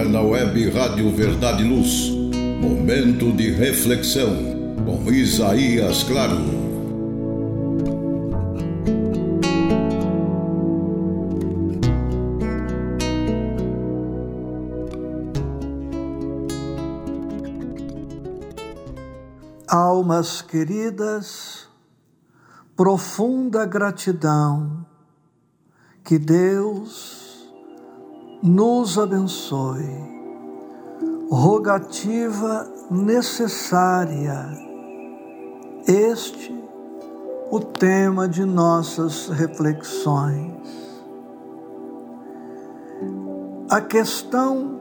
agora na web Rádio Verdade e Luz, momento de reflexão com Isaías Claro. Almas queridas, profunda gratidão, que Deus nos abençoe. Rogativa necessária, este o tema de nossas reflexões. A questão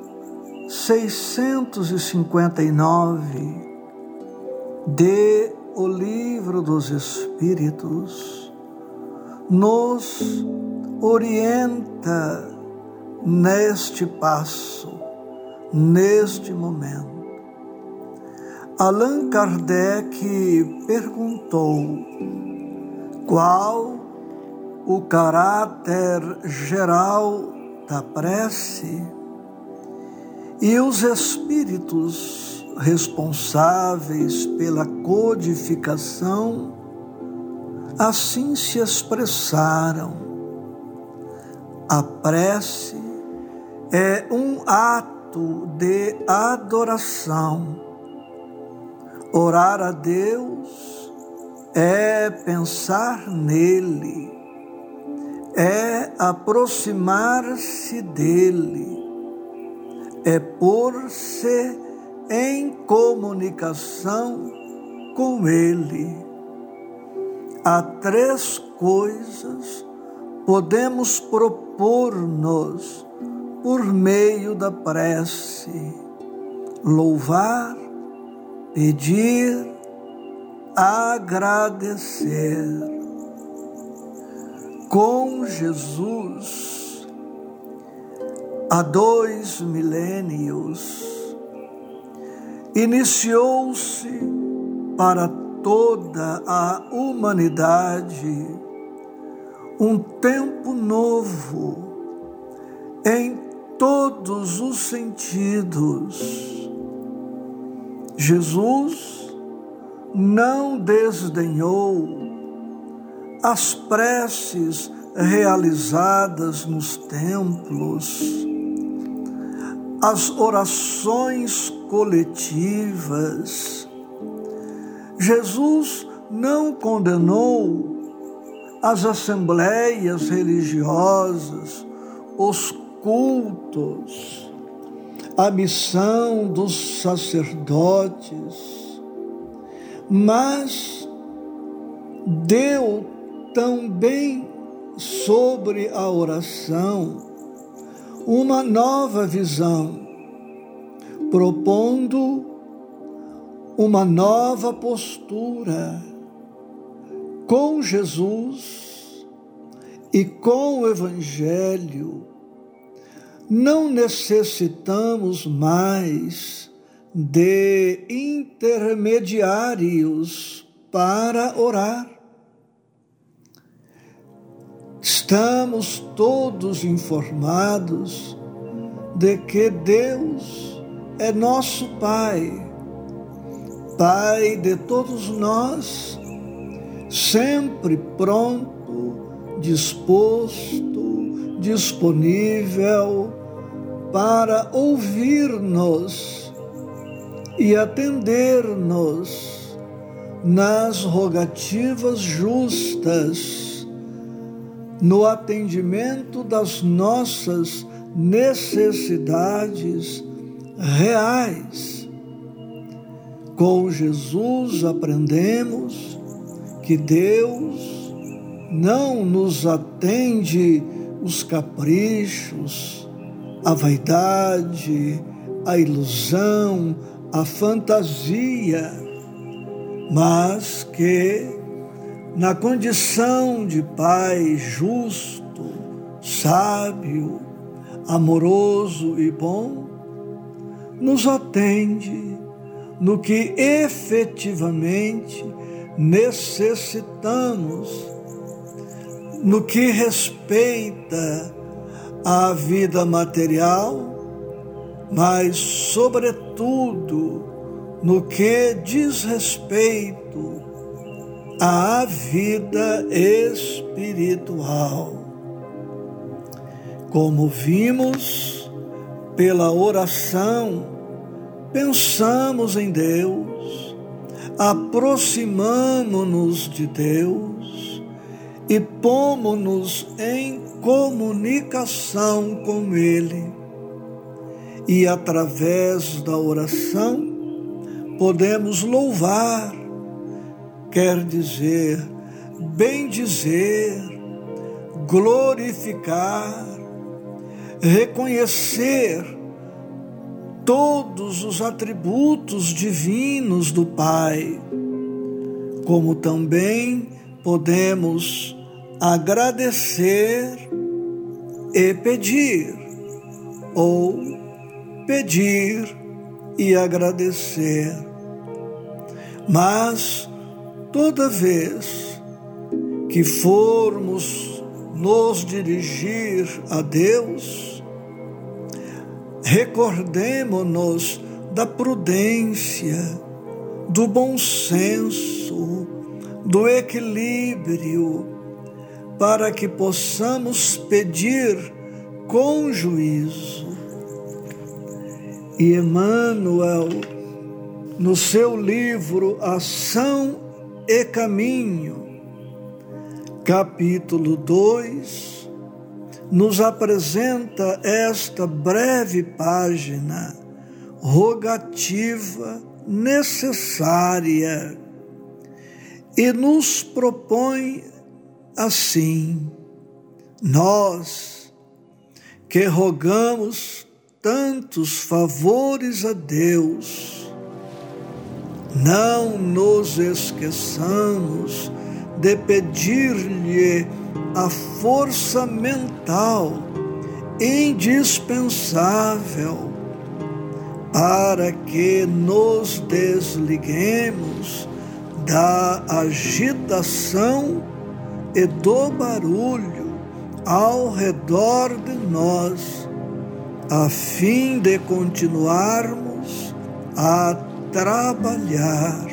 659 de O Livro dos Espíritos nos orienta neste passo, neste momento. Allan Kardec perguntou qual o caráter geral da prece, e os espíritos responsáveis pela codificação assim se expressaram. A prece é um ato de adoração. Orar a Deus é pensar nele, é aproximar-se dele, é pôr-se em comunicação com ele. Há três coisas podemos propor-nos por meio da prece: louvar, pedir, agradecer. Com Jesus, há 2 milênios, iniciou-se para toda a humanidade um tempo novo em todos os sentidos. Jesus não desdenhou as preces realizadas nos templos, as orações coletivas. Jesus não condenou as assembleias religiosas, os cultos, a missão dos sacerdotes, mas deu também sobre a oração uma nova visão, propondo uma nova postura. Com Jesus e com o Evangelho, não necessitamos mais de intermediários para orar. Estamos todos informados de que Deus é nosso Pai, Pai de todos nós, sempre pronto, disposto, disponível para ouvir-nos e atender-nos nas rogativas justas, no atendimento das nossas necessidades reais. Com Jesus aprendemos que Deus não nos atende os caprichos, a vaidade, a ilusão, a fantasia, mas que, na condição de Pai justo, sábio, amoroso e bom, nos atende no que efetivamente necessitamos, no que respeita à vida material, mas, sobretudo, no que diz respeito à vida espiritual. Como vimos, pela oração, pensamos em Deus, aproximamo-nos de Deus e pomos-nos em comunicação com Ele. E através da oração, podemos louvar, quer dizer, bendizer, glorificar, reconhecer todos os atributos divinos do Pai, como também podemos agradecer e pedir, ou pedir e agradecer. Mas toda vez que formos nos dirigir a Deus, recordemo-nos da prudência, do bom senso, do equilíbrio, para que possamos pedir com juízo. E Emmanuel, no seu livro Ação e Caminho, capítulo 2, nos apresenta esta breve página rogativa necessária e nos propõe assim: nós que rogamos tantos favores a Deus, não nos esqueçamos de pedir-lhe a força mental indispensável para que nos desliguemos da agitação e do barulho ao redor de nós, a fim de continuarmos a trabalhar.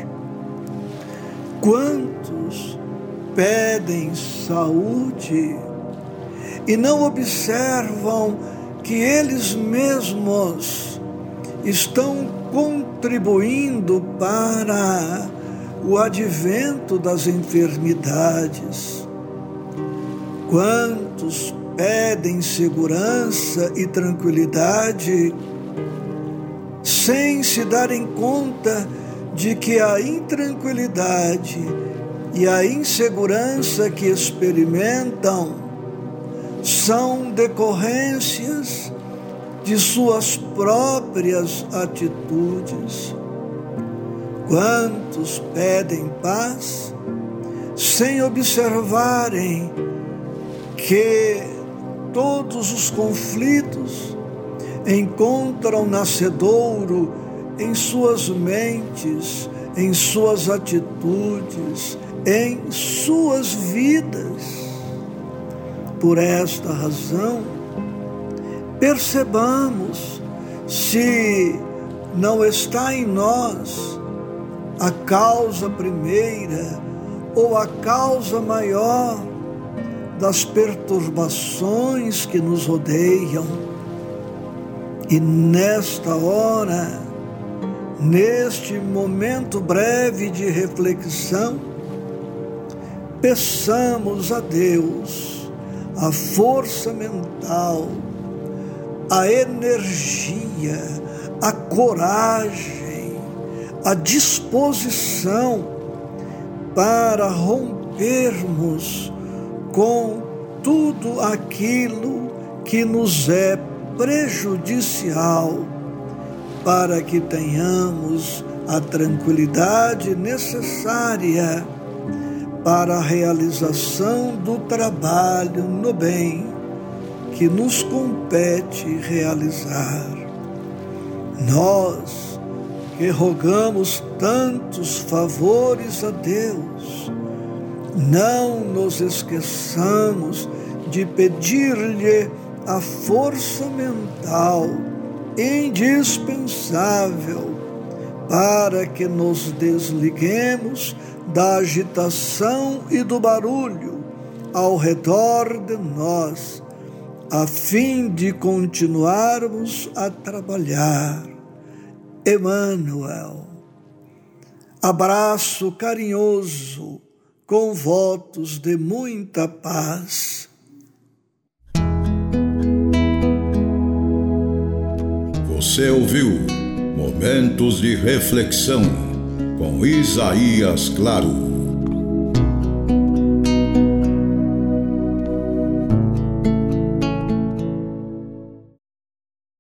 Quantos pedem saúde e não observam que eles mesmos estão contribuindo para o advento das enfermidades? Quantos pedem segurança e tranquilidade sem se darem conta de que a intranquilidade e a insegurança que experimentam são decorrências de suas próprias atitudes? Quantos pedem paz sem observarem que todos os conflitos encontram nascedouro em suas mentes, em suas atitudes, em suas vidas? Por esta razão, percebamos se não está em nós a causa primeira ou a causa maior das perturbações que nos rodeiam. E nesta hora, neste momento breve de reflexão, peçamos a Deus a força mental, a energia, a coragem, a disposição para rompermos com tudo aquilo que nos é prejudicial, para que tenhamos a tranquilidade necessária para a realização do trabalho no bem que nos compete realizar. Nós que rogamos tantos favores a Deus, não nos esqueçamos de pedir-lhe a força mental indispensável para que nos desliguemos da agitação e do barulho ao redor de nós, a fim de continuarmos a trabalhar. Emmanuel. Abraço carinhoso, com votos de muita paz. Você ouviu Momentos de Reflexão com Isaías Claro.